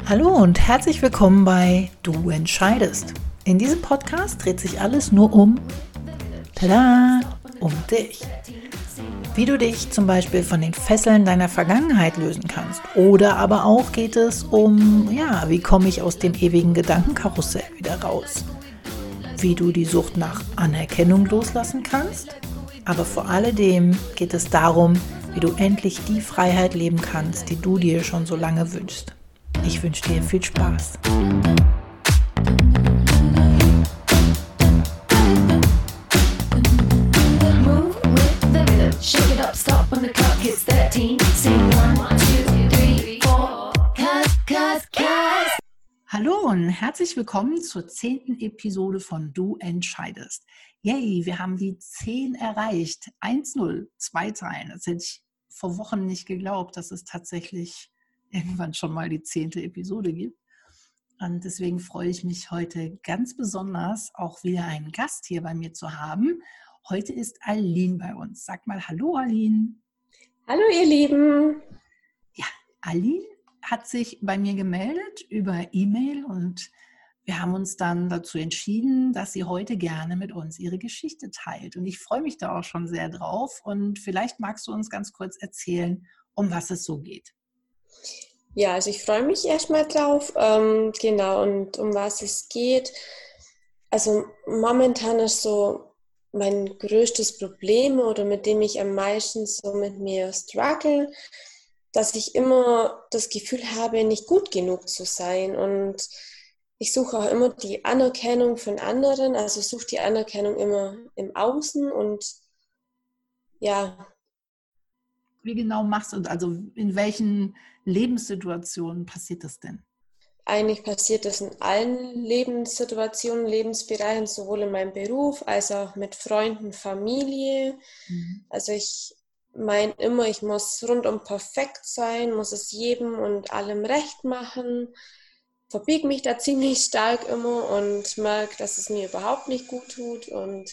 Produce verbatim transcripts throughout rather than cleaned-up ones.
Hallo und herzlich willkommen bei Du entscheidest. In diesem Podcast dreht sich alles nur um, tada, um dich. Wie du dich zum Beispiel von den Fesseln deiner Vergangenheit lösen kannst. Oder aber auch geht es um, ja, wie komme ich aus dem ewigen Gedankenkarussell wieder raus? Wie du die Sucht nach Anerkennung loslassen kannst. Aber vor alledem geht es darum, wie du endlich die Freiheit leben kannst, die du dir schon so lange wünschst. Ich wünsche dir viel Spaß. Hallo und herzlich willkommen zur zehnten Episode von Du entscheidest. Yay, wir haben die zehn erreicht. eins null, zwei Zeilen. Das hätte ich vor Wochen nicht geglaubt, dass es tatsächlich irgendwann schon mal die zehnte Episode gibt. Und deswegen freue ich mich heute ganz besonders, auch wieder einen Gast hier bei mir zu haben. Heute ist Aline bei uns. Sag mal Hallo, Aline. Hallo, ihr Lieben. Ja, Aline hat sich bei mir gemeldet über E-Mail und wir haben uns dann dazu entschieden, dass sie heute gerne mit uns ihre Geschichte teilt. Und ich freue mich da auch schon sehr drauf. Und vielleicht magst du uns ganz kurz erzählen, um was es so geht. Ja, also ich freue mich erstmal drauf. Ähm, genau, und um was es geht. Also momentan ist so mein größtes Problem oder mit dem ich am meisten so mit mir struggle, dass ich immer das Gefühl habe, nicht gut genug zu sein. Und ich suche auch immer die Anerkennung von anderen. Also ich suche die Anerkennung immer im Außen und ja. Wie genau machst du das? Also in welchen Lebenssituationen passiert das denn? Eigentlich passiert das in allen Lebenssituationen, Lebensbereichen, sowohl in meinem Beruf als auch mit Freunden, Familie. Mhm. Also ich meine immer, ich muss rundum perfekt sein, muss es jedem und allem recht machen, verbiege mich da ziemlich stark immer und merke, dass es mir überhaupt nicht gut tut und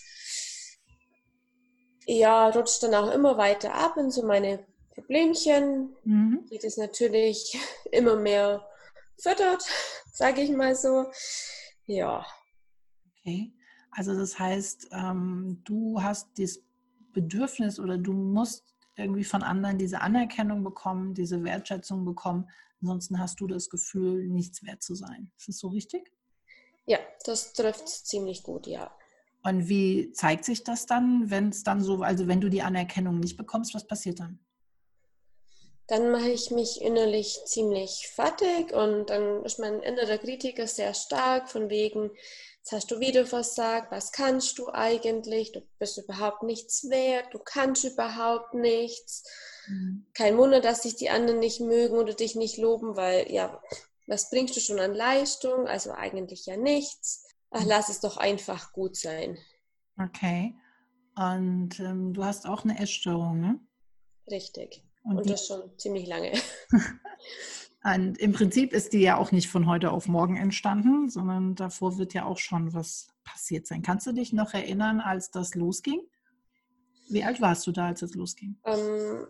ja, rutscht dann auch immer weiter ab in so meine Problemchen, mhm. die das natürlich immer mehr fördert, sage ich mal so. Ja. Okay, also das heißt, ähm, du hast das Bedürfnis oder du musst irgendwie von anderen diese Anerkennung bekommen, diese Wertschätzung bekommen. Ansonsten hast du das Gefühl, nichts wert zu sein. Ist das so richtig? Ja, das trifft ziemlich gut, ja. Und wie zeigt sich das dann, wenn es dann so, also wenn du die Anerkennung nicht bekommst, was passiert dann? Dann mache ich mich innerlich ziemlich fertig und dann ist mein innerer Kritiker sehr stark, von wegen, jetzt hast du wieder versagt, was kannst du eigentlich, du bist überhaupt nichts wert, du kannst überhaupt nichts. Mhm. Kein Wunder, dass sich die anderen nicht mögen oder dich nicht loben, weil, ja, was bringst du schon an Leistung? Also eigentlich ja nichts. Ach, lass es doch einfach gut sein. Okay. Und ähm, du hast auch eine Essstörung, ne? Richtig. Und, Und das schon ziemlich lange. Und im Prinzip ist die ja auch nicht von heute auf morgen entstanden, sondern davor wird ja auch schon was passiert sein. Kannst du dich noch erinnern, als das losging? Wie alt warst du da, als es losging? Ähm,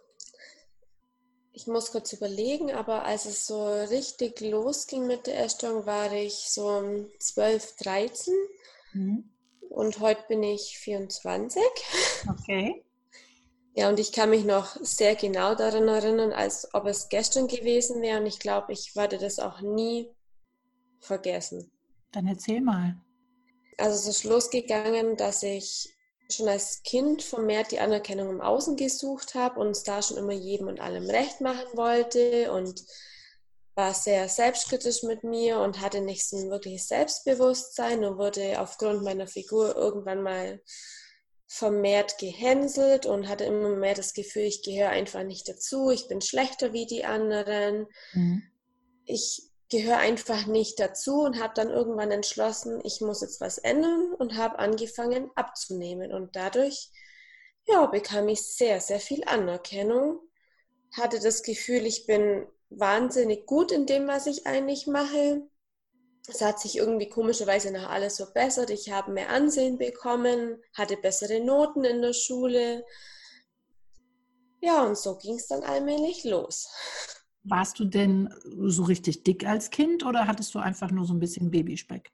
ich muss kurz überlegen, aber als es so richtig losging mit der Essstörung, war ich so zwölf, dreizehn. Mhm. Und heute bin ich vierundzwanzig. Okay. Ja, und ich kann mich noch sehr genau daran erinnern, als ob es gestern gewesen wäre. Und ich glaube, ich werde das auch nie vergessen. Dann erzähl mal. Also es ist losgegangen, dass ich schon als Kind vermehrt die Anerkennung im Außen gesucht habe und es da schon immer jedem und allem recht machen wollte und war sehr selbstkritisch mit mir und hatte nicht so ein wirkliches Selbstbewusstsein und wurde aufgrund meiner Figur irgendwann mal vermehrt gehänselt und hatte immer mehr das Gefühl, ich gehöre einfach nicht dazu, ich bin schlechter wie die anderen, mhm. ich gehöre einfach nicht dazu und habe dann irgendwann entschlossen, ich muss jetzt was ändern und habe angefangen abzunehmen und dadurch ja, bekam ich sehr, sehr viel Anerkennung, hatte das Gefühl, ich bin wahnsinnig gut in dem, was ich eigentlich mache. Es hat sich irgendwie komischerweise nach alles verbessert. Ich habe mehr Ansehen bekommen, hatte bessere Noten in der Schule. Ja, und so ging es dann allmählich los. Warst du denn so richtig dick als Kind oder hattest du einfach nur so ein bisschen Babyspeck?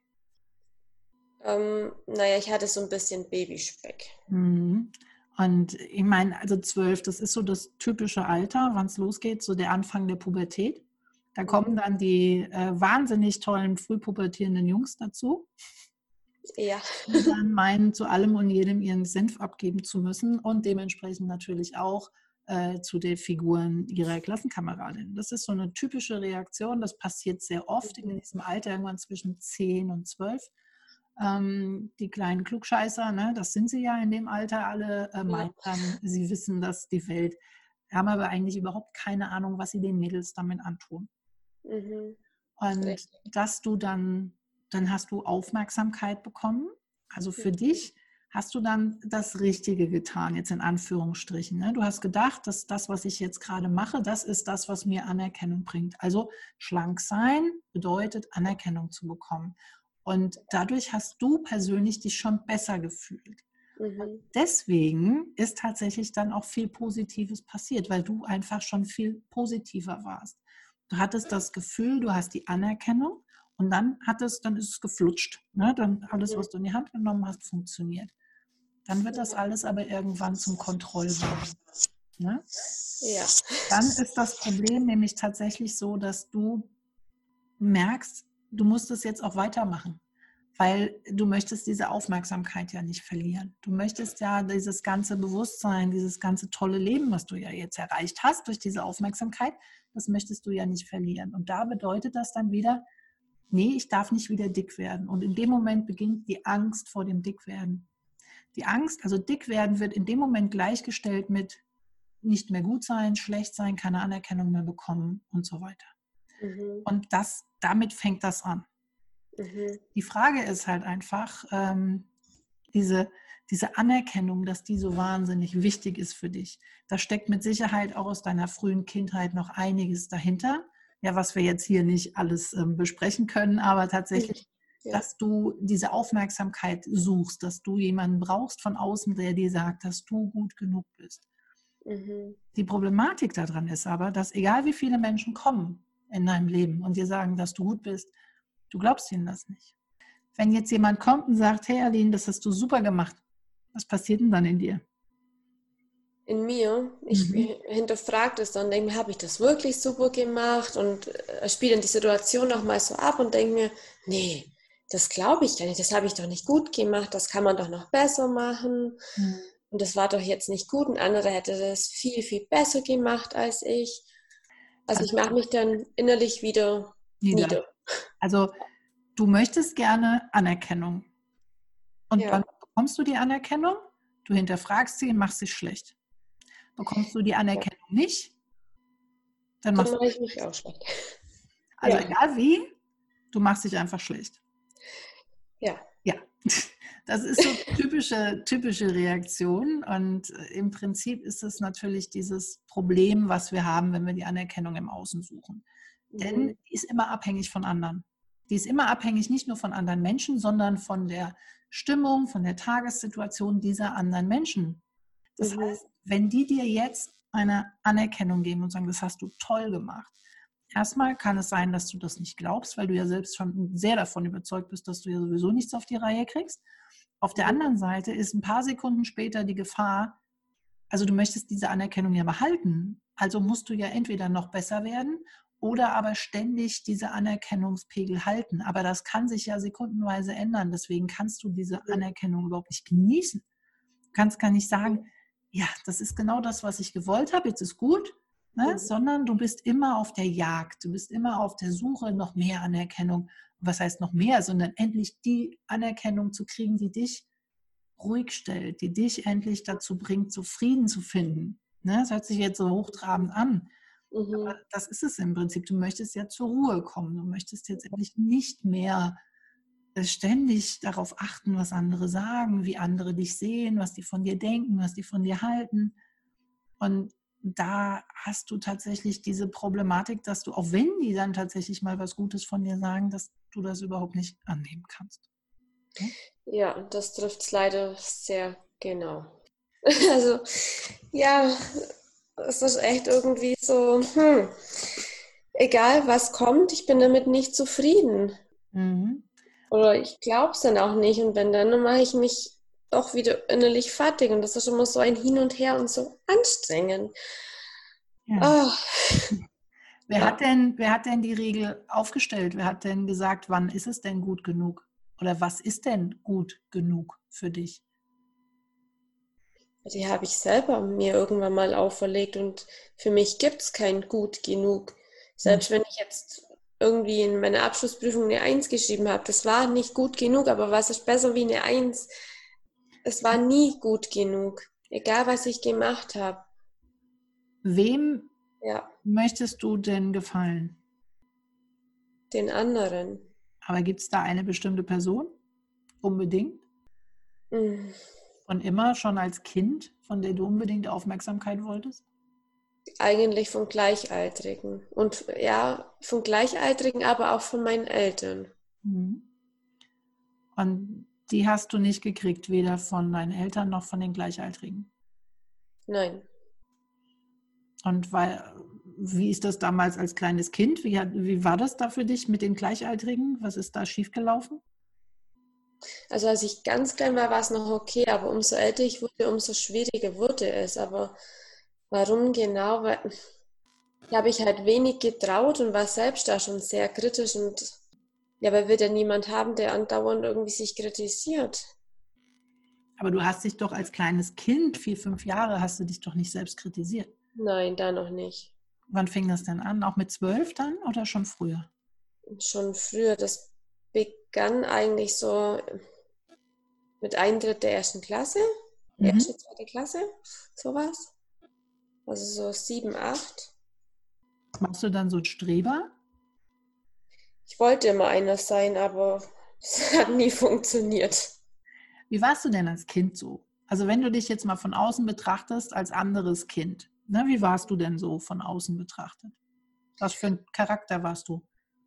Ähm, naja, ich hatte so ein bisschen Babyspeck. Mhm. Und ich meine, also zwölf, das ist so das typische Alter, wann es losgeht, so der Anfang der Pubertät. Da kommen Mhm. dann die äh, wahnsinnig tollen frühpubertierenden Jungs dazu, Ja. die dann meinen, zu allem und jedem ihren Senf abgeben zu müssen und dementsprechend natürlich auch äh, zu den Figuren ihrer Klassenkameradin. Das ist so eine typische Reaktion, das passiert sehr oft in diesem Alter, irgendwann zwischen zehn und zwölf. Ähm, die kleinen Klugscheißer, ne, das sind sie ja in dem Alter alle, äh, Ja. meinen dann, sie wissen, dass die Welt, haben aber eigentlich überhaupt keine Ahnung, was sie den Mädels damit antun. Mhm. Und Richtig. dass du dann, dann hast du Aufmerksamkeit bekommen. Also für Mhm. dich hast du dann das Richtige getan, jetzt in Anführungsstrichen. Ne? Du hast gedacht, dass das, was ich jetzt gerade mache, das ist das, was mir Anerkennung bringt. Also schlank sein bedeutet, Anerkennung zu bekommen. Und dadurch hast du persönlich dich schon besser gefühlt. Mhm. Deswegen ist tatsächlich dann auch viel Positives passiert, weil du einfach schon viel positiver warst. Du hattest das Gefühl, du hast die Anerkennung und dann hat es, dann ist es geflutscht. Ne? Dann alles, Mhm. was du in die Hand genommen hast, funktioniert. Dann wird das alles aber irgendwann zum Kontrollwahn. Ne? Ja. Dann ist das Problem nämlich tatsächlich so, dass du merkst, du musst es jetzt auch weitermachen, weil du möchtest diese Aufmerksamkeit ja nicht verlieren. Du möchtest ja dieses ganze Bewusstsein, dieses ganze tolle Leben, was du ja jetzt erreicht hast durch diese Aufmerksamkeit, das möchtest du ja nicht verlieren. Und da bedeutet das dann wieder, nee, ich darf nicht wieder dick werden. Und in dem Moment beginnt die Angst vor dem Dickwerden. Die Angst, also dick werden, wird in dem Moment gleichgestellt mit nicht mehr gut sein, schlecht sein, keine Anerkennung mehr bekommen und so weiter. Mhm. Und das, damit fängt das an. Mhm. Die Frage ist halt einfach, ähm, diese, diese Anerkennung, dass die so wahnsinnig wichtig ist für dich. Da steckt mit Sicherheit auch aus deiner frühen Kindheit noch einiges dahinter. Ja, was wir jetzt hier nicht alles ähm, besprechen können, aber tatsächlich, Ja. dass du diese Aufmerksamkeit suchst, dass du jemanden brauchst von außen, der dir sagt, dass du gut genug bist. Mhm. Die Problematik daran ist aber, dass egal wie viele Menschen kommen in deinem Leben und dir sagen, dass du gut bist, du glaubst ihnen das nicht. Wenn jetzt jemand kommt und sagt, hey Aline, das hast du super gemacht, was passiert denn dann in dir? In mir, ich Mhm. hinterfrage das dann, denke mir, habe ich das wirklich super gemacht und äh, spiele dann die Situation nochmal so ab und denke mir, nee, das glaube ich gar nicht, das habe ich doch nicht gut gemacht, das kann man doch noch besser machen Mhm. und das war doch jetzt nicht gut, ein anderer hätte das viel, viel besser gemacht als ich. Also ich Also mache mich dann innerlich wieder nieder. nieder. Also du möchtest gerne Anerkennung. Und wann Ja, bekommst du die Anerkennung? Du hinterfragst sie und machst sie schlecht. Bekommst du die ja. Anerkennung nicht, dann Dann machst du mache sie ich mich schlecht. auch schlecht. Also Ja, egal wie, du machst dich einfach schlecht. ja. Ja, das ist so typische, typische Reaktion und äh, im Prinzip ist es natürlich dieses Problem, was wir haben, wenn wir die Anerkennung im Außen suchen. Denn Mhm. die ist immer abhängig von anderen. Die ist immer abhängig nicht nur von anderen Menschen, sondern von der Stimmung, von der Tagessituation dieser anderen Menschen. Das Mhm. heißt, wenn die dir jetzt eine Anerkennung geben und sagen, das hast du toll gemacht, erstmal kann es sein, dass du das nicht glaubst, weil du ja selbst schon sehr davon überzeugt bist, dass du ja sowieso nichts auf die Reihe kriegst. Auf der Mhm. anderen Seite ist ein paar Sekunden später die Gefahr, also du möchtest diese Anerkennung ja behalten, also musst du ja entweder noch besser werden oder aber ständig diese Anerkennungspegel halten. Aber das kann sich ja sekundenweise ändern, deswegen kannst du diese Anerkennung überhaupt nicht genießen. Du kannst gar nicht sagen, ja, das ist genau das, was ich gewollt habe, jetzt ist gut, ne? Mhm. Sondern du bist immer auf der Jagd, du bist immer auf der Suche noch mehr Anerkennung. Was heißt noch mehr, sondern endlich die Anerkennung zu kriegen, die dich ruhig stellt, die dich endlich dazu bringt, so Frieden zu finden. Ne? Das hört sich jetzt so hochtrabend an, aber Mhm. das ist es im Prinzip. Du möchtest ja zur Ruhe kommen, du möchtest jetzt endlich nicht mehr äh, ständig darauf achten, was andere sagen, wie andere dich sehen, was die von dir denken, was die von dir halten. Und da hast du tatsächlich diese Problematik, dass du, auch wenn die dann tatsächlich mal was Gutes von dir sagen, dass du das überhaupt nicht annehmen kannst. Ja? Ja, das trifft es leider sehr genau. Also, ja, es ist echt irgendwie so, hm. egal was kommt, ich bin damit nicht zufrieden. Mhm. Oder ich glaube es dann auch nicht. Und wenn dann, dann mache ich mich auch wieder innerlich fertig. Und das ist immer so ein Hin und Her und so anstrengend. Ja. Oh, Wer ja. hat denn, wer hat denn die Regel aufgestellt? Wer hat denn gesagt, wann ist es denn gut genug? Oder was ist denn gut genug für dich? Die habe ich selber mir irgendwann mal auferlegt. Und für mich gibt es kein gut genug. Hm. Selbst wenn ich jetzt irgendwie in meiner Abschlussprüfung eine Eins geschrieben habe, das war nicht gut genug. Aber was ist besser wie eine Eins? Es war nie gut genug. Egal, was ich gemacht habe. Wem Ja, möchtest du denn gefallen? den anderen. Aber gibt es da eine bestimmte Person? Unbedingt? Mm. Und immer schon als Kind, von der du unbedingt Aufmerksamkeit wolltest? Eigentlich von Gleichaltrigen. Und ja, von Gleichaltrigen, aber auch von meinen Eltern. Mhm. Und die hast du nicht gekriegt, weder von deinen Eltern noch von den Gleichaltrigen. Nein. Und weil, wie ist das damals als kleines Kind? Wie, hat, wie war das da für dich mit den Gleichaltrigen? Was ist da schiefgelaufen? Also als ich ganz klein war, war es noch okay, aber umso älter ich wurde, umso schwieriger wurde es. Aber warum genau? Weil ich habe ich halt wenig getraut und war selbst da schon sehr kritisch und ja, weil wir ja niemand haben, der andauernd irgendwie sich kritisiert. Aber du hast dich doch als kleines Kind, vier, fünf Jahre, hast du dich doch nicht selbst kritisiert. Nein, da noch nicht. Wann fing das denn an? Auch mit zwölf dann oder schon früher? Schon früher, das begann eigentlich so mit Eintritt der ersten Klasse, Mhm. erste, zweite Klasse, sowas. Also so sieben, acht. Machst du dann so einen Streber? Ich wollte immer einer sein, aber es hat nie funktioniert. Wie warst du denn als Kind so? Also wenn du dich jetzt mal von außen betrachtest als anderes Kind, ne, wie warst du denn so von außen betrachtet? Was für ein Charakter warst du?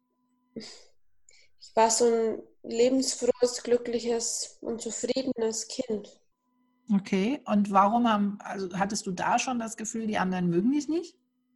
Ich war so ein lebensfrohes, glückliches und zufriedenes Kind. Okay, und warum haben, also hattest du da schon das Gefühl, die anderen mögen dich nicht?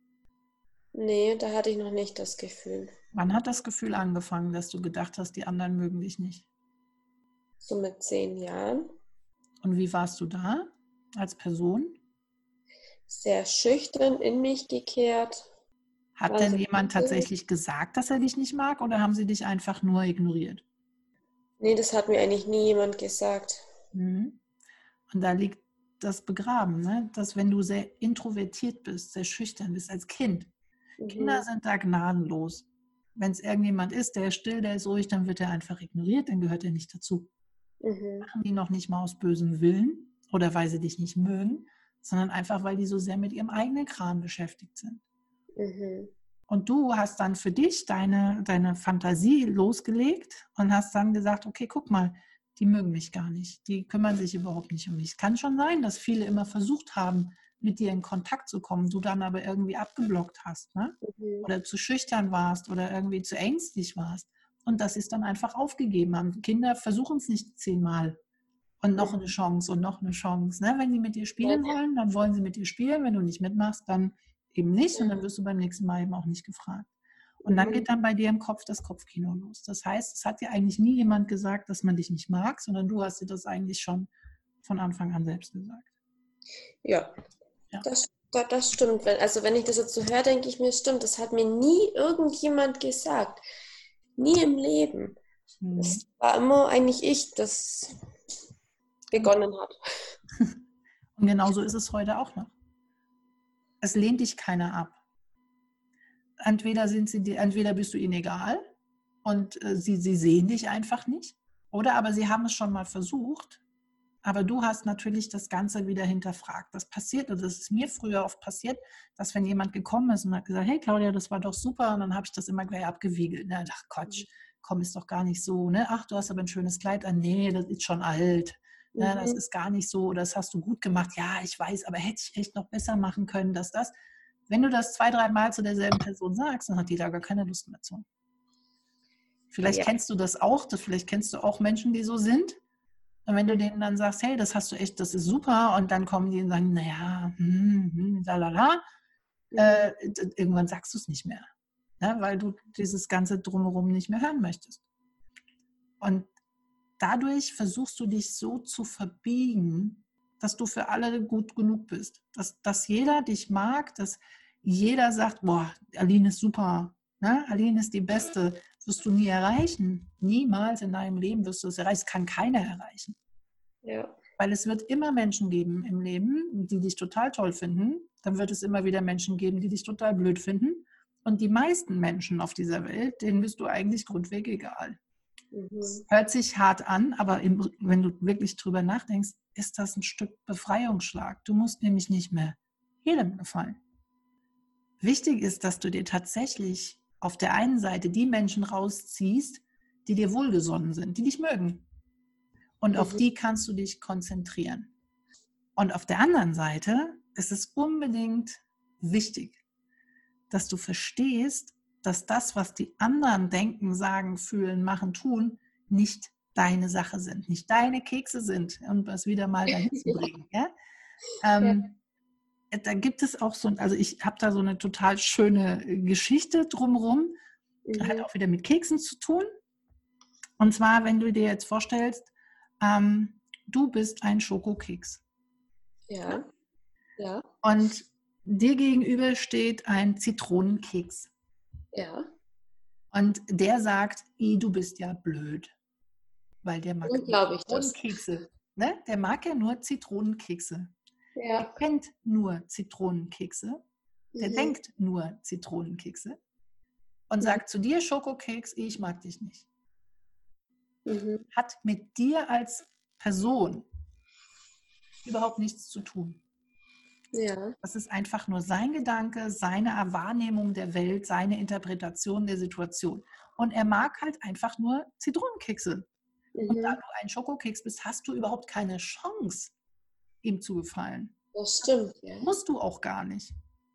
Nee, da hatte ich noch nicht das Gefühl. Wann hat das Gefühl angefangen, dass du gedacht hast, die anderen mögen dich nicht? So mit zehn Jahren. Und wie warst du da als Person? Sehr schüchtern, in mich gekehrt. Hat War denn so, jemand tatsächlich gesagt, dass er dich nicht mag oder haben sie dich einfach nur ignoriert? nee, das hat mir eigentlich nie jemand gesagt. Mhm. Und da liegt das begraben, ne? Dass wenn du sehr introvertiert bist, sehr schüchtern bist als Kind, Kinder Mhm. sind da gnadenlos. Wenn es irgendjemand ist, der ist still, der ist ruhig, dann wird er einfach ignoriert, dann gehört er nicht dazu. Mhm. Machen die noch nicht mal aus bösem Willen oder weil sie dich nicht mögen, sondern einfach, weil die so sehr mit ihrem eigenen Kram beschäftigt sind. Mhm. Und du hast dann für dich deine, deine Fantasie losgelegt und hast dann gesagt, okay, guck mal, die mögen mich gar nicht. Die kümmern sich überhaupt nicht um mich. Es kann schon sein, dass viele immer versucht haben, mit dir in Kontakt zu kommen, du dann aber irgendwie abgeblockt hast, ne? Mhm. Oder zu schüchtern warst oder irgendwie zu ängstlich warst. Und das ist dann einfach aufgegeben haben. Kinder versuchen es nicht zehnmal und noch eine Mhm. Chance und noch eine Chance. Ne? Wenn die mit dir Nein, spielen wollen, dann wollen sie mit dir spielen. Wenn du nicht mitmachst, dann eben nicht und dann wirst du beim nächsten Mal eben auch nicht gefragt. Und dann mhm. geht dann bei dir im Kopf das Kopfkino los. Das heißt, es hat dir eigentlich nie jemand gesagt, dass man dich nicht mag, sondern du hast dir das eigentlich schon von Anfang an selbst gesagt. Ja, Ja. das, das, das stimmt. Wenn- Also wenn ich das jetzt so höre, denke ich mir, stimmt, das hat mir nie irgendjemand gesagt. Nie im Leben. Mhm. Es war immer eigentlich ich, das begonnen hat. Und genauso ist es heute auch noch. Es lehnt dich keiner ab. Entweder, sind sie dir, entweder bist du ihnen egal und äh, sie, sie sehen dich einfach nicht, oder aber sie haben es schon mal versucht, aber du hast natürlich das Ganze wieder hinterfragt. Das passiert, und das ist mir früher oft passiert, dass wenn jemand gekommen ist und hat gesagt, hey Claudia, das war doch super, und dann habe ich das immer gleich abgewiegelt. Ne? Ach Quatsch, komm, ist doch gar nicht so. Ne? Ach, du hast aber ein schönes Kleid an. Nee, das ist schon alt. Ne? Das Mhm. ist gar nicht so, das hast du gut gemacht. Ja, ich weiß, aber hätte ich echt noch besser machen können, dass das. Wenn du das zwei, drei Mal zu derselben Person sagst, dann hat die da gar keine Lust mehr zu. Vielleicht Ja, kennst du das auch, das, vielleicht kennst du auch Menschen, die so sind. Und wenn du mhm. denen dann sagst, hey, das hast du echt, das ist super, und dann kommen die und sagen, naja, hm, hm, lalala, Mhm. äh, irgendwann sagst du es nicht mehr. ne? Weil du dieses ganze Drumherum nicht mehr hören möchtest. Und dadurch versuchst du dich so zu verbiegen, dass du für alle gut genug bist. Dass, dass jeder dich mag, dass jeder sagt, boah, Aline ist super, ne? Aline ist die Beste. Das wirst du nie erreichen. Niemals in deinem Leben wirst du es erreichen. Das kann keiner erreichen. Ja. Weil es wird immer Menschen geben im Leben, die dich total toll finden. Dann wird es immer wieder Menschen geben, die dich total blöd finden. Und die meisten Menschen auf dieser Welt, denen bist du eigentlich grundweg egal. Mhm. Hört sich hart an, aber im, wenn du wirklich drüber nachdenkst, ist das ein Stück Befreiungsschlag. Du musst nämlich nicht mehr jedem gefallen. Wichtig ist, dass du dir tatsächlich auf der einen Seite die Menschen rausziehst, die dir wohlgesonnen sind, die dich mögen. Und mhm. auf die kannst du dich konzentrieren. Und auf der anderen Seite ist es unbedingt wichtig, dass du verstehst, dass das, was die anderen denken, sagen, fühlen, machen, tun, nicht deine Sache sind, nicht deine Kekse sind, um das wieder mal dahin zu bringen. Ja? Ähm, ja. Da gibt es auch so, also ich habe da so eine total schöne Geschichte drumherum, mhm. hat auch wieder mit Keksen zu tun. Und zwar, wenn du dir jetzt vorstellst, ähm, du bist ein Schokokeks. Ja. Ja. Und dir gegenüber steht ein Zitronenkeks. Ja. Und der sagt, du bist ja blöd, weil der mag Zitronenkekse. Ne? Der mag ja nur Zitronenkekse. Ja. Der kennt nur Zitronenkekse. Der mhm. denkt nur Zitronenkekse. Und mhm. sagt zu dir, Schokokeks, ich mag dich nicht. Mhm. Hat mit dir als Person überhaupt nichts zu tun. Ja. Das ist einfach nur sein Gedanke, seine Wahrnehmung der Welt, seine Interpretation der Situation. Und er mag halt einfach nur Zitronenkekse. Mhm. Und da du ein Schokokeks bist, hast du überhaupt keine Chance, ihm zu gefallen. Das stimmt. Ja. Musst du auch gar nicht.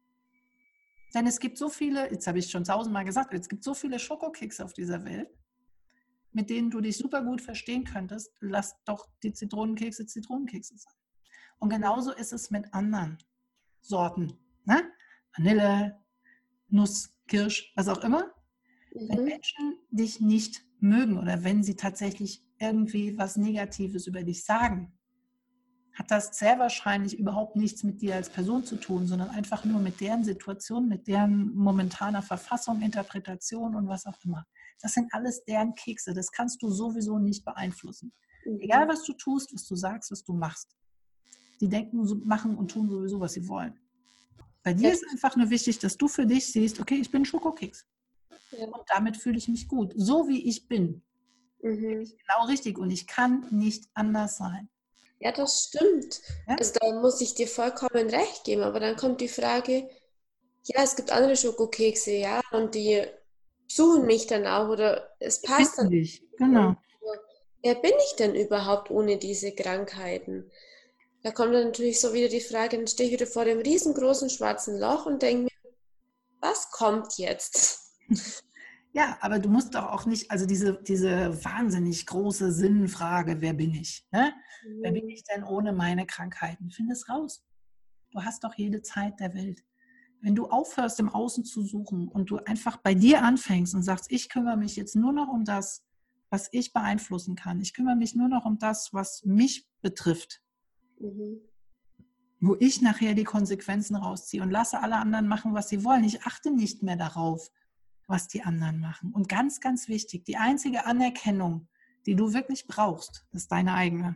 Denn es gibt so viele, jetzt habe ich schon tausendmal gesagt, es gibt so viele Schokokekse auf dieser Welt, mit denen du dich super gut verstehen könntest. Lass doch die Zitronenkekse Zitronenkekse sein. Und genauso ist es mit anderen Sorten. Ne? Vanille, Nuss, Kirsch, was auch immer. Mhm. Wenn Menschen dich nicht mögen oder wenn sie tatsächlich irgendwie was Negatives über dich sagen, hat das sehr wahrscheinlich überhaupt nichts mit dir als Person zu tun, sondern einfach nur mit deren Situation, mit deren momentaner Verfassung, Interpretation und was auch immer. Das sind alles deren Kekse. Das kannst du sowieso nicht beeinflussen. Mhm. Egal, was du tust, was du sagst, was du machst. Die denken, machen und tun sowieso, was sie wollen. Bei dir ja. ist einfach nur wichtig, dass du für dich siehst, okay, ich bin Schokokeks. Ja. Und damit fühle ich mich gut. So wie ich bin. Mhm. Bin ich genau richtig. Und ich kann nicht anders sein. Ja, das stimmt. Ja? Also da muss ich dir vollkommen recht geben. Aber dann kommt die Frage, ja, es gibt andere Schokokekse, ja, und die suchen mich dann auch oder es passt dann. Dich. Genau. Wer bin ich denn überhaupt ohne diese Krankheiten? Da kommt dann natürlich so wieder die Frage, dann stehe ich wieder vor dem riesengroßen schwarzen Loch und denke mir, was kommt jetzt? Ja, aber du musst doch auch nicht, also diese, diese wahnsinnig große Sinnfrage, wer bin ich? Ne? Mhm. Wer bin ich denn ohne meine Krankheiten? Find es raus. Du hast doch jede Zeit der Welt. Wenn du aufhörst, im Außen zu suchen und du einfach bei dir anfängst und sagst, ich kümmere mich jetzt nur noch um das, was ich beeinflussen kann. Ich kümmere mich nur noch um das, was mich betrifft. Mhm. Wo ich nachher die Konsequenzen rausziehe und lasse alle anderen machen, was sie wollen. Ich achte nicht mehr darauf, was die anderen machen. Und ganz, ganz wichtig, die einzige Anerkennung, die du wirklich brauchst, ist deine eigene.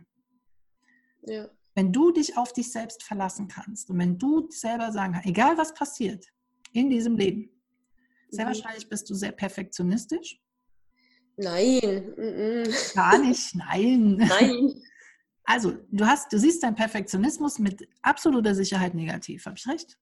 Ja. Wenn du dich auf dich selbst verlassen kannst und wenn du selber sagen kannst, egal was passiert in diesem Leben, sehr mhm. wahrscheinlich bist du sehr perfektionistisch. Nein. Mhm. Gar nicht, nein. Nein. Also, du hast, du siehst deinen Perfektionismus mit absoluter Sicherheit negativ. Habe ich recht?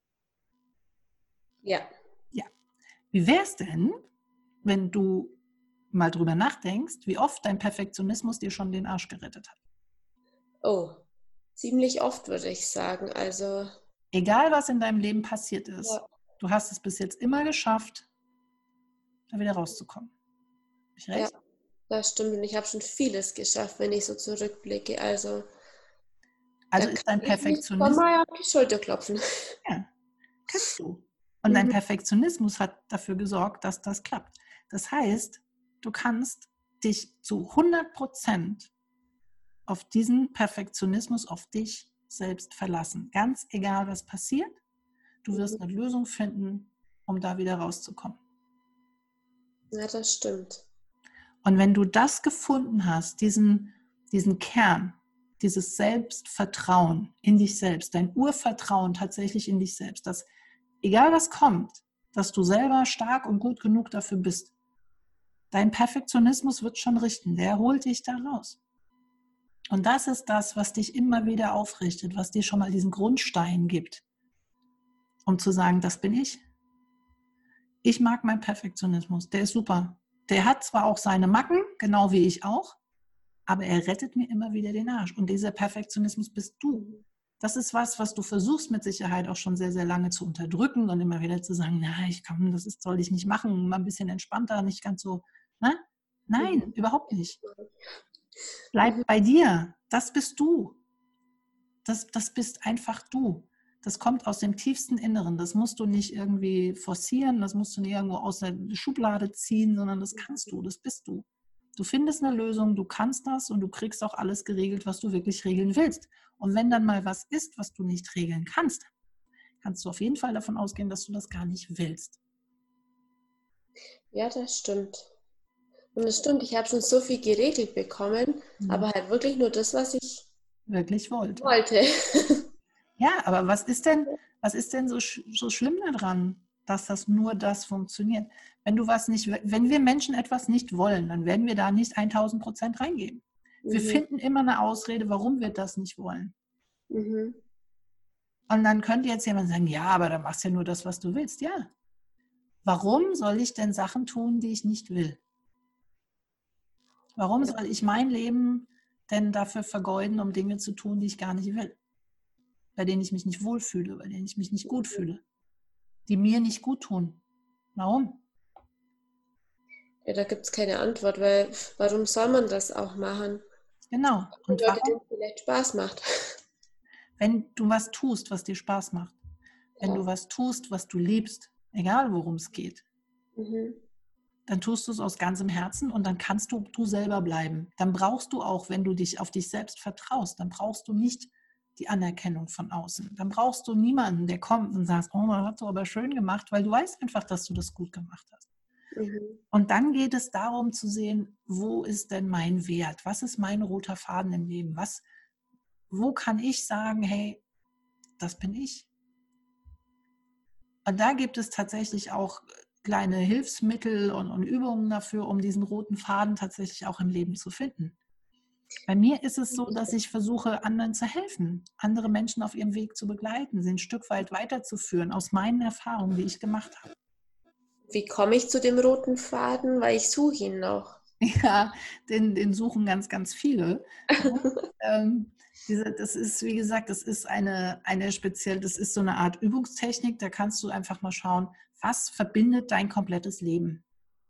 Ja. Ja. Wie wäre es denn, wenn du mal drüber nachdenkst, wie oft dein Perfektionismus dir schon den Arsch gerettet hat? Oh, ziemlich oft würde ich sagen. Also. Egal, was in deinem Leben passiert ist, ja. Du hast es bis jetzt immer geschafft, da wieder rauszukommen. Habe ich recht? Ja. Das stimmt und ich habe schon vieles geschafft, wenn ich so zurückblicke. Also, also ist dein Perfektionismus... mal auf die Schulter klopfen. Ja, kannst du. Und dein Mhm. Perfektionismus hat dafür gesorgt, dass das klappt. Das heißt, du kannst dich zu hundert Prozent auf diesen Perfektionismus, auf dich selbst verlassen. Ganz egal, was passiert, du wirst eine Lösung finden, um da wieder rauszukommen. Ja, das stimmt. Und wenn du das gefunden hast, diesen, diesen Kern, dieses Selbstvertrauen in dich selbst, dein Urvertrauen tatsächlich in dich selbst, dass egal was kommt, dass du selber stark und gut genug dafür bist, dein Perfektionismus wird schon richten, der holt dich da raus. Und das ist das, was dich immer wieder aufrichtet, was dir schon mal diesen Grundstein gibt, um zu sagen, das bin ich. Ich mag meinen Perfektionismus, der ist super. Der hat zwar auch seine Macken, genau wie ich auch, aber er rettet mir immer wieder den Arsch. Und dieser Perfektionismus bist du. Das ist was, was du versuchst mit Sicherheit auch schon sehr, sehr lange zu unterdrücken und immer wieder zu sagen, na, ich kann, das ist, soll ich nicht machen, mal ein bisschen entspannter, nicht ganz so, ne? Nein, Mhm. überhaupt nicht. Mhm. Bleib bei dir. Das bist du. Das, das bist einfach du. Das kommt aus dem tiefsten Inneren. Das musst du nicht irgendwie forcieren, das musst du nicht irgendwo aus der Schublade ziehen, sondern das kannst du, das bist du. Du findest eine Lösung, du kannst das und du kriegst auch alles geregelt, was du wirklich regeln willst. Und wenn dann mal was ist, was du nicht regeln kannst, kannst du auf jeden Fall davon ausgehen, dass du das gar nicht willst. Ja, das stimmt. Und das stimmt, ich habe schon so viel geregelt bekommen, Mhm. aber halt wirklich nur das, was ich Wirklich wollte. wollte. Ja, aber was ist denn, was ist denn so, sch- so schlimm daran, dass das nur das funktioniert? Wenn du was nicht, wenn wir Menschen etwas nicht wollen, dann werden wir da nicht tausend Prozent reingeben. Wir Mhm. finden immer eine Ausrede, warum wir das nicht wollen. Mhm. Und dann könnte jetzt jemand sagen, ja, aber dann machst du ja nur das, was du willst. Ja. Warum soll ich denn Sachen tun, die ich nicht will? Warum Ja. soll ich mein Leben denn dafür vergeuden, um Dinge zu tun, die ich gar nicht will? Bei denen ich mich nicht wohlfühle, bei denen ich mich nicht gut fühle, die mir nicht gut tun. Warum? Ja, da gibt es keine Antwort, weil warum soll man das auch machen? Genau. Für Und Leute, warum? denen es vielleicht Spaß macht. Wenn du was tust, was dir Spaß macht, wenn Ja. du was tust, was du liebst, egal worum es geht, Mhm. dann tust du es aus ganzem Herzen und dann kannst du du selber bleiben. Dann brauchst du auch, wenn du dich auf dich selbst vertraust, dann brauchst du nicht die Anerkennung von außen. Dann brauchst du niemanden, der kommt und sagt, oh, das hast du aber schön gemacht, weil du weißt einfach, dass du das gut gemacht hast. Mhm. Und dann geht es darum zu sehen, wo ist denn mein Wert? Was ist mein roter Faden im Leben? Was, wo kann ich sagen, hey, das bin ich? Und da gibt es tatsächlich auch kleine Hilfsmittel und, und Übungen dafür, um diesen roten Faden tatsächlich auch im Leben zu finden. Bei mir ist es so, dass ich versuche, anderen zu helfen, andere Menschen auf ihrem Weg zu begleiten, sie ein Stück weit weiterzuführen, aus meinen Erfahrungen, die ich gemacht habe. Wie komme ich zu dem roten Faden? Weil ich suche ihn noch. Ja, den, den suchen ganz, ganz viele. Ja, ähm, diese, das ist, wie gesagt, das ist eine, eine speziell, das ist so eine Art Übungstechnik, da kannst du einfach mal schauen, was verbindet dein komplettes Leben.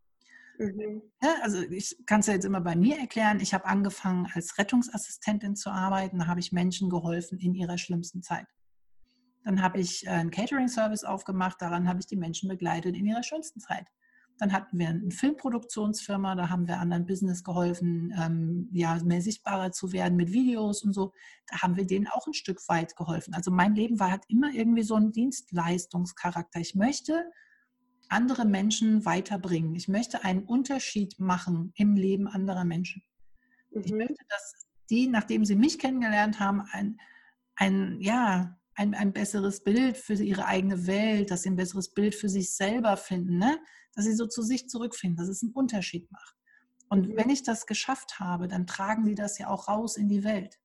Mhm. Ja, also ich kann es ja jetzt immer bei mir erklären. Ich habe angefangen als Rettungsassistentin zu arbeiten, da habe ich Menschen geholfen in ihrer schlimmsten Zeit. Dann habe ich einen Catering-Service aufgemacht, daran habe ich die Menschen begleitet in ihrer schönsten Zeit. Dann hatten wir eine Filmproduktionsfirma, da haben wir anderen Business geholfen, ähm, ja, mehr sichtbarer zu werden mit Videos und so. Da haben wir denen auch ein Stück weit geholfen. Also mein Leben war, hat immer irgendwie so einen Dienstleistungscharakter. Ich möchte andere Menschen weiterbringen. Ich möchte einen Unterschied machen im Leben anderer Menschen. Ich Mhm. möchte, dass die, nachdem sie mich kennengelernt haben, ein, ein, ja, ein, ein besseres Bild für ihre eigene Welt, dass sie ein besseres Bild für sich selber finden, ne? Dass sie so zu sich zurückfinden, dass es einen Unterschied macht. Und Mhm. wenn ich das geschafft habe, dann tragen sie das ja auch raus in die Welt.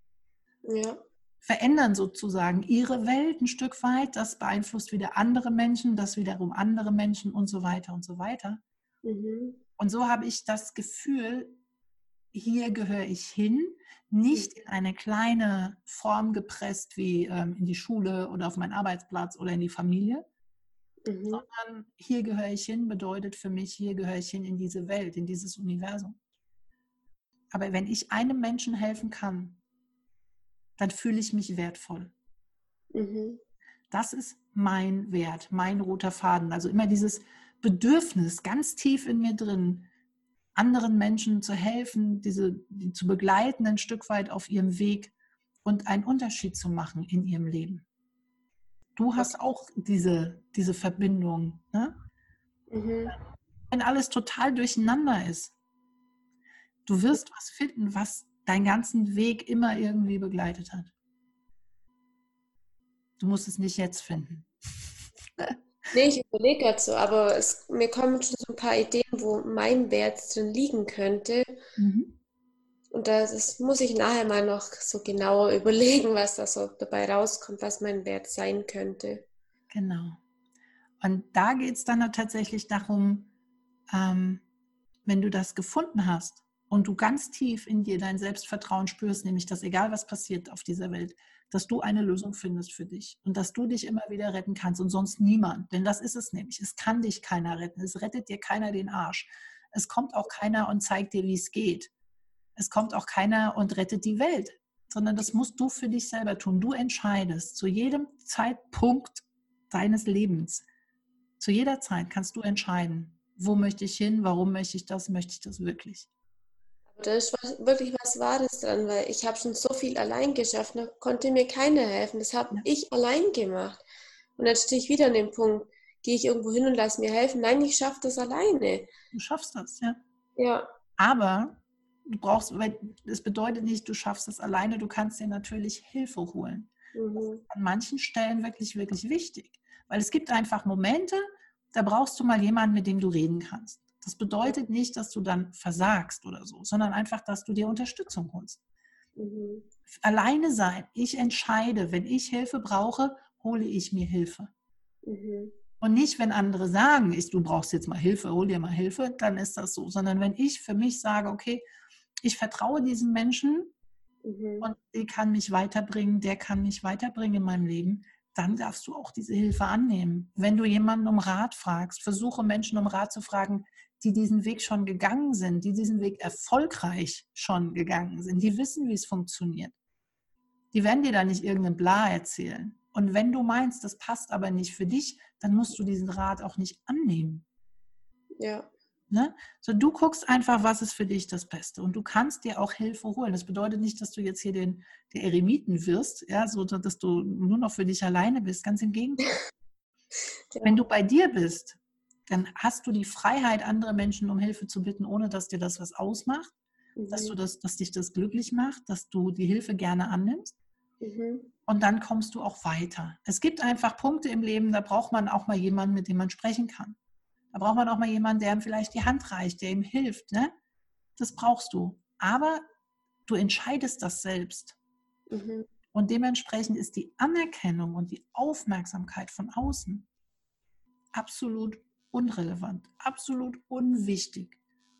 Ja. Verändern sozusagen ihre Welt ein Stück weit, das beeinflusst wieder andere Menschen, das wiederum andere Menschen und so weiter und so weiter. Mhm. Und so habe ich das Gefühl, hier gehöre ich hin, nicht in eine kleine Form gepresst wie ähm, in die Schule oder auf meinen Arbeitsplatz oder in die Familie, Mhm. sondern hier gehöre ich hin bedeutet für mich, hier gehöre ich hin in diese Welt, in dieses Universum. Aber wenn ich einem Menschen helfen kann, dann fühle ich mich wertvoll. Mhm. Das ist mein Wert, mein roter Faden. Also immer dieses Bedürfnis ganz tief in mir drin, anderen Menschen zu helfen, diese, die zu begleiten ein Stück weit auf ihrem Weg und einen Unterschied zu machen in ihrem Leben. Du hast auch diese, diese Verbindung. Ne? Mhm. Wenn alles total durcheinander ist, du wirst was finden, was deinen ganzen Weg immer irgendwie begleitet hat. Du musst es nicht jetzt finden. Nee, ich überlege gerade so, aber es, mir kommen schon so ein paar Ideen, wo mein Wert drin liegen könnte. Mhm. Und das, das muss ich nachher mal noch so genauer überlegen, was da so dabei rauskommt, was mein Wert sein könnte. Genau. Und da geht es dann tatsächlich darum, ähm, wenn du das gefunden hast und du ganz tief in dir dein Selbstvertrauen spürst, nämlich dass egal was passiert auf dieser Welt, dass du eine Lösung findest für dich und dass du dich immer wieder retten kannst und sonst niemand. Denn das ist es nämlich. Es kann dich keiner retten. Es rettet dir keiner den Arsch. Es kommt auch keiner und zeigt dir, wie es geht. Es kommt auch keiner und rettet die Welt, sondern das musst du für dich selber tun. Du entscheidest zu jedem Zeitpunkt deines Lebens. Zu jeder Zeit kannst du entscheiden, wo möchte ich hin, warum möchte ich das, möchte ich das wirklich. Aber da ist was, wirklich was Wahres dran, weil ich habe schon so viel allein geschafft, da konnte mir keiner helfen. Das habe Ja. ich allein gemacht. Und jetzt stehe ich wieder an dem Punkt, gehe ich irgendwo hin und lasse mir helfen. Nein, ich schaffe das alleine. Du schaffst das, ja. Ja. Aber du brauchst, weil es bedeutet nicht, du schaffst das alleine, du kannst dir natürlich Hilfe holen. Mhm. Das ist an manchen Stellen wirklich, wirklich wichtig. Weil es gibt einfach Momente, da brauchst du mal jemanden, mit dem du reden kannst. Das bedeutet nicht, dass du dann versagst oder so, sondern einfach, dass du dir Unterstützung holst. Mhm. Alleine sein. Ich entscheide, wenn ich Hilfe brauche, hole ich mir Hilfe. Mhm. Und nicht, wenn andere sagen, ich, du brauchst jetzt mal Hilfe, hol dir mal Hilfe, dann ist das so. Sondern wenn ich für mich sage, okay, ich vertraue diesem Menschen Mhm. und der kann mich weiterbringen, der kann mich weiterbringen in meinem Leben, dann darfst du auch diese Hilfe annehmen. Wenn du jemanden um Rat fragst, versuche Menschen um Rat zu fragen, die diesen Weg schon gegangen sind, die diesen Weg erfolgreich schon gegangen sind, die wissen, wie es funktioniert. Die werden dir da nicht irgendein Bla erzählen. Und wenn du meinst, das passt aber nicht für dich, dann musst du diesen Rat auch nicht annehmen. Ja. Ne? So, du guckst einfach, was ist für dich das Beste. Und du kannst dir auch Hilfe holen. Das bedeutet nicht, dass du jetzt hier den, der Eremiten wirst, ja, so dass du nur noch für dich alleine bist. Ganz im Gegenteil. Ja. Wenn du bei dir bist, dann hast du die Freiheit, andere Menschen um Hilfe zu bitten, ohne dass dir das was ausmacht, Mhm. dass du das, dass dich das glücklich macht, dass du die Hilfe gerne annimmst. Mhm. Und dann kommst du auch weiter. Es gibt einfach Punkte im Leben, da braucht man auch mal jemanden, mit dem man sprechen kann. Da braucht man auch mal jemanden, der ihm vielleicht die Hand reicht, der ihm hilft. Ne? Das brauchst du. Aber du entscheidest das selbst. Mhm. Und dementsprechend ist die Anerkennung und die Aufmerksamkeit von außen absolut unrelevant, absolut unwichtig.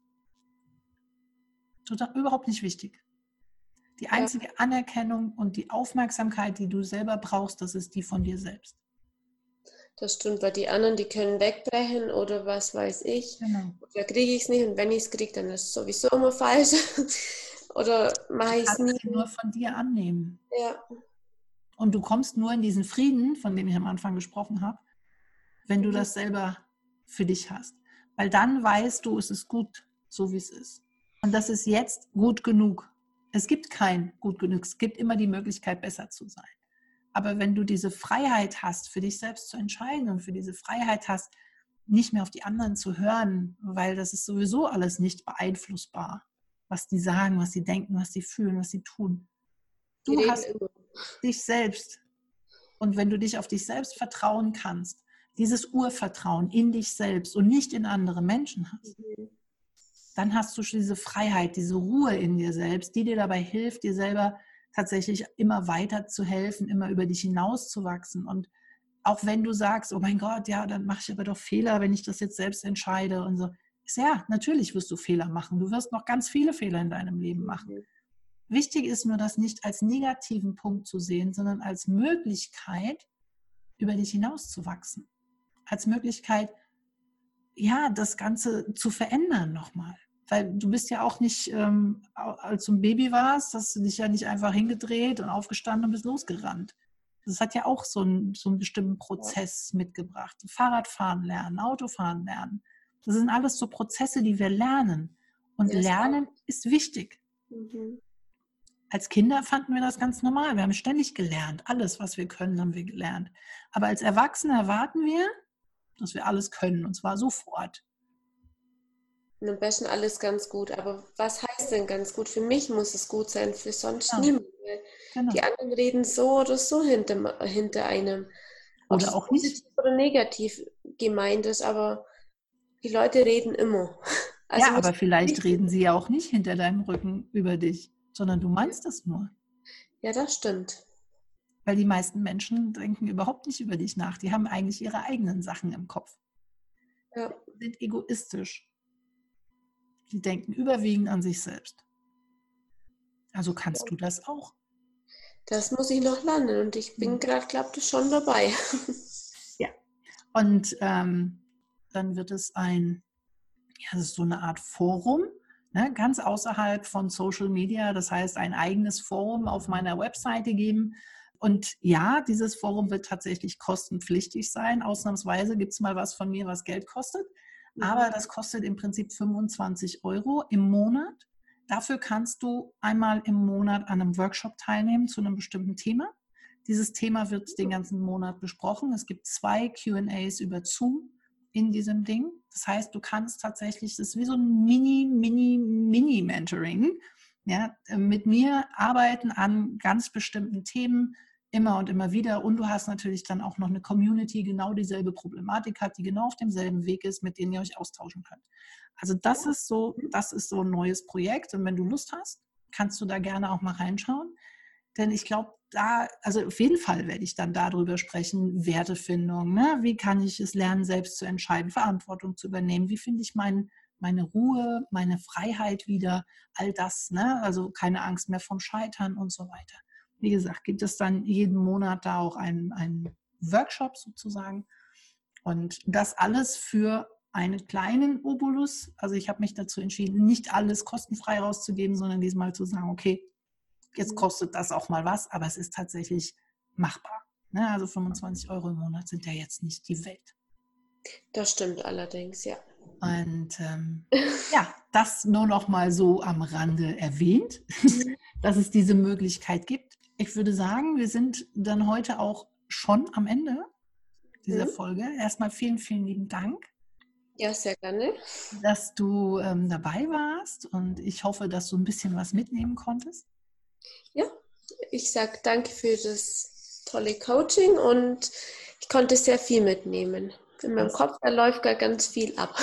Total, überhaupt nicht wichtig. Die einzige Ja. Anerkennung und die Aufmerksamkeit, die du selber brauchst, das ist die von dir selbst. Das stimmt, weil die anderen, die können wegbrechen oder was weiß ich. Genau. Oder kriege ich es nicht und wenn ich es kriege, dann ist es sowieso immer falsch. Oder mache Du ich es kannst nie. sie nur von dir annehmen. Ja. Und du kommst nur in diesen Frieden, von dem ich am Anfang gesprochen habe, wenn du das selber für dich hast. Weil dann weißt du, es ist gut, so wie es ist. Und das ist jetzt gut genug. Es gibt kein gut genug. Es gibt immer die Möglichkeit, besser zu sein. Aber wenn du diese Freiheit hast, für dich selbst zu entscheiden und für diese Freiheit hast, nicht mehr auf die anderen zu hören, weil das ist sowieso alles nicht beeinflussbar, was die sagen, was sie denken, was sie fühlen, was sie tun. Die Du reden hast immer. dich selbst. Und wenn du dich auf dich selbst vertrauen kannst, dieses Urvertrauen in dich selbst und nicht in andere Menschen hast, Mhm. dann hast du diese Freiheit, diese Ruhe in dir selbst, die dir dabei hilft, dir selber tatsächlich immer weiter zu helfen, immer über dich hinaus zu wachsen. Und auch wenn du sagst, oh mein Gott, ja, dann mache ich aber doch Fehler, wenn ich das jetzt selbst entscheide und so. Ja, natürlich wirst du Fehler machen. Du wirst noch ganz viele Fehler in deinem Leben machen. Mhm. Wichtig ist nur, das nicht als negativen Punkt zu sehen, sondern als Möglichkeit, über dich hinauszuwachsen. Als Möglichkeit, ja, das Ganze zu verändern nochmal. Weil du bist ja auch nicht, ähm, als du ein Baby warst, hast du dich ja nicht einfach hingedreht und aufgestanden und bist losgerannt. Das hat ja auch so einen, so einen bestimmten Prozess ja. mitgebracht. Fahrradfahren lernen, Autofahren lernen. Das sind alles so Prozesse, die wir lernen. Und ja, Lernen ist wichtig. Mhm. Als Kinder fanden wir das ganz normal. Wir haben ständig gelernt. Alles, was wir können, haben wir gelernt. Aber als Erwachsene erwarten wir, dass wir alles können. Und zwar sofort. Und am besten alles ganz gut. Aber was heißt denn ganz gut? Für mich muss es gut sein, für sonst ja. niemand. Genau. Die anderen reden so oder so hinter, hinter einem. Ob oder auch nicht. Oder negativ gemeint ist, aber die Leute reden immer. Also ja, aber vielleicht reden sie ja auch nicht hinter deinem Rücken über dich, sondern du meinst das nur. Ja, das stimmt. Weil die meisten Menschen denken überhaupt nicht über dich nach. Die haben eigentlich ihre eigenen Sachen im Kopf. Ja. Die sind egoistisch. Die denken überwiegend an sich selbst. Also kannst ja. du das auch. Das muss ich noch lernen und ich bin gerade, glaube ich, schon dabei. Ja. Und ähm, dann wird es ein, ja, das ist so eine Art Forum, ne, ganz außerhalb von Social Media. Das heißt, ein eigenes Forum auf meiner Webseite geben. Und ja, dieses Forum wird tatsächlich kostenpflichtig sein. Ausnahmsweise gibt es mal was von mir, was Geld kostet. Mhm. Aber das kostet im Prinzip fünfundzwanzig Euro im Monat. Dafür kannst du einmal im Monat an einem Workshop teilnehmen zu einem bestimmten Thema. Dieses Thema wird den ganzen Monat besprochen. Es gibt zwei Q and A's über Zoom in diesem Ding. Das heißt, du kannst tatsächlich, das ist wie so ein Mini, Mini, Mini-Mentoring, ja, mit mir arbeiten an ganz bestimmten Themen immer und immer wieder. Und du hast natürlich dann auch noch eine Community, die genau dieselbe Problematik hat, die genau auf demselben Weg ist, mit denen ihr euch austauschen könnt. Also das ist so, das ist so ein neues Projekt. Und wenn du Lust hast, kannst du da gerne auch mal reinschauen. Denn ich glaube, da, also auf jeden Fall werde ich dann darüber sprechen, Wertefindung, ne? Wie kann ich es lernen, selbst zu entscheiden, Verantwortung zu übernehmen, wie finde ich mein, meine Ruhe, meine Freiheit wieder, all das, ne? Also keine Angst mehr vom Scheitern und so weiter. Wie gesagt, gibt es dann jeden Monat da auch einen, einen Workshop sozusagen und das alles für einen kleinen Obolus. Also ich habe mich dazu entschieden, nicht alles kostenfrei rauszugeben, sondern diesmal zu sagen, okay, jetzt kostet das auch mal was, aber es ist tatsächlich machbar. Ne? Also fünfundzwanzig Euro im Monat sind ja jetzt nicht die Welt. Das stimmt allerdings, ja. Und ähm, ja, das nur noch mal so am Rande erwähnt, dass es diese Möglichkeit gibt. Ich würde sagen, wir sind dann heute auch schon am Ende dieser mhm. Folge. Erstmal vielen, vielen lieben Dank. Ja, sehr gerne. Dass du ähm, dabei warst und ich hoffe, dass du ein bisschen was mitnehmen konntest. Ja, ich sage danke für das tolle Coaching und ich konnte sehr viel mitnehmen. In meinem das Kopf, da läuft gar ganz viel ab.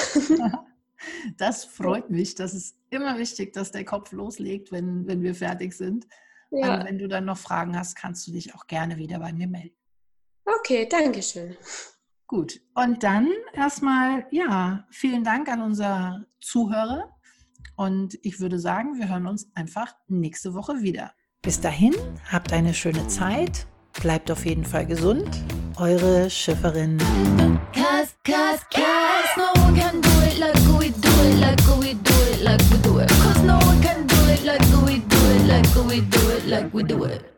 Das freut mich. Das ist immer wichtig, dass der Kopf loslegt, wenn, wenn wir fertig sind. Ja. Und wenn du dann noch Fragen hast, kannst du dich auch gerne wieder bei mir melden. Okay, danke schön. Gut, und dann erstmal, ja, vielen Dank an unsere Zuhörer und ich würde sagen, wir hören uns einfach nächste Woche wieder. Bis dahin, habt eine schöne Zeit, bleibt auf jeden Fall gesund, eure Schifferin. Cause, cause, cause, no one can do it like we do it, like we do it, like we do it. Cause no one can do it like we do it, like we do it, like we do it.